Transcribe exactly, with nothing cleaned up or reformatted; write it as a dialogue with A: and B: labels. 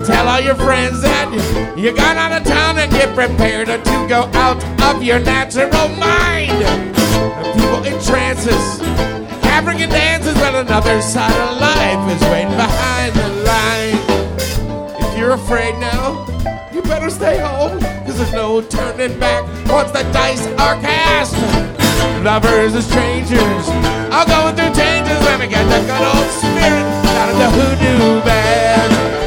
A: Tell all your friends that you got out of town and get prepared to go out of your natural mind. People in trances, African dances, but another side of life is waiting behind the line. If you're afraid now, you better stay home, cause there's no turning back once the dice are cast. Lovers and strangers, all going through changes, let me get the good old spirit out of the hoodoo bag.